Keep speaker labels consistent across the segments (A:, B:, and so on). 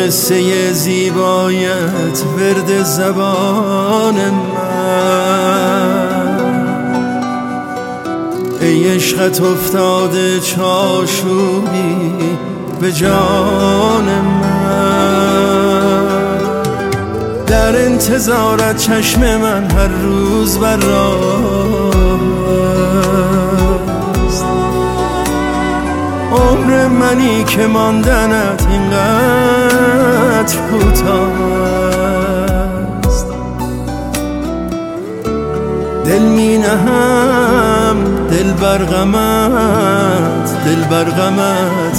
A: قصه زیبایت ورد زبان من، ای عشقت افتاده چاشوبی به جان من. در انتظارت چشم من هر روز بر راست، عمر منی که ماندنت اینقدر کوتاست. دل می نهم دل بر غمت، دل بر غمت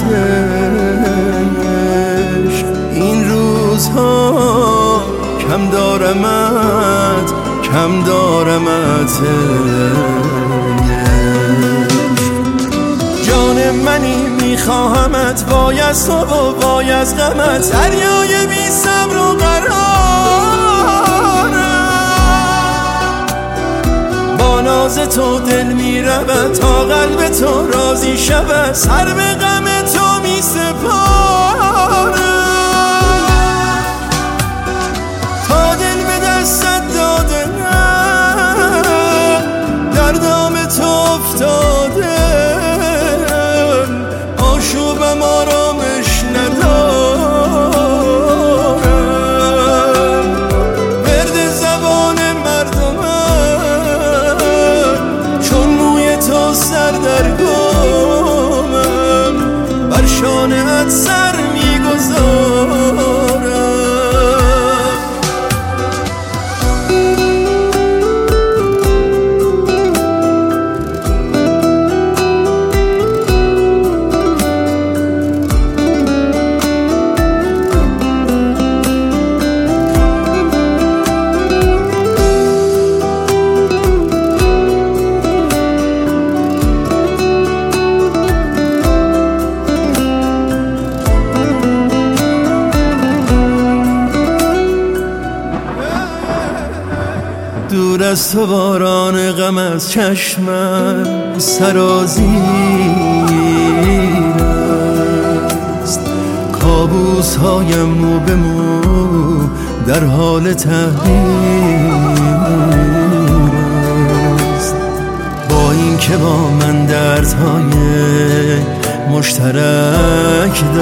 A: عشق. این روزها کم دارمت، کم دارمت جان منی میخواهمت، وای از تو و وای از غمت، دریای بی صبر و قرارم. با ناز تو دل میرود تا قلب تو راضی شود، سر به غم تو میسپارم. تا دل به دستت دادم در دام تو افتاده، آشوبم آرامش ندارم. ورد زبان مردمم، چون موی تو سردرگمم، بر شانه‌ات سر میگذارم. دور از تو باران غم از چشمم سرازیر است، کابوس هایم مو به مو در حال تحریر است. با این که با من دردهای مشترک